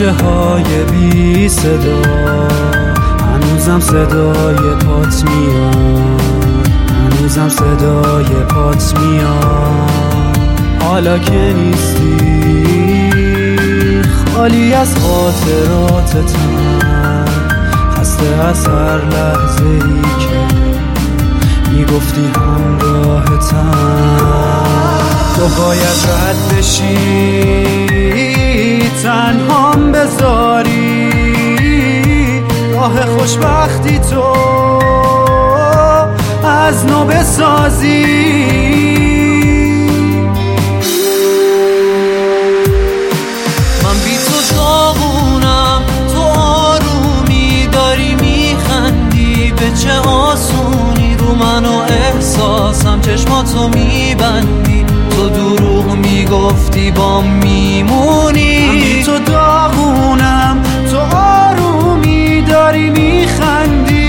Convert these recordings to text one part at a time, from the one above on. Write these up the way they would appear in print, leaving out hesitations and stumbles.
کوچه های بی صدا هنوزم صدای پات میاد، هنوزم صدای پات میاد. حالا که نیستی خالی از خاطراتتم، خسته از هر لحظه ای که میگفتی همراهتم. تو باید رد بشی، تنهام بذاری راه خوشبختی تو از نو بسازی. من بی تو داغونم، تو آرومی داری میخندی، به چه آسونی رو من و احساسم چشماتو میبندی. تو دروغ میگفتی با میمونی. من بی تو داغونم، تو آرومی داری میخندی.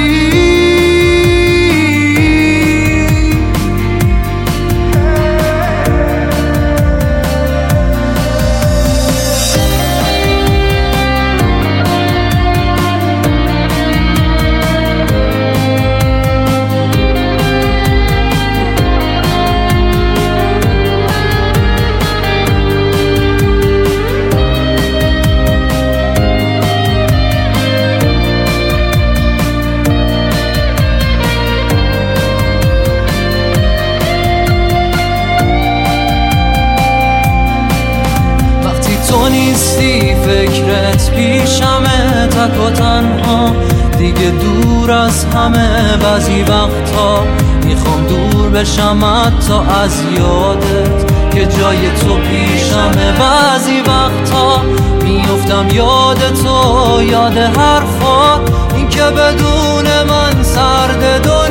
تو نیستی فکرت پیشمه، تک و تنها دیگه دور از همه. بعضی وقتا میخوام دور بشم تا از یادت که جای تو پیشمه. بعضی وقتا میافتم یاد تو، یاد حرفات، این که بدون من سرد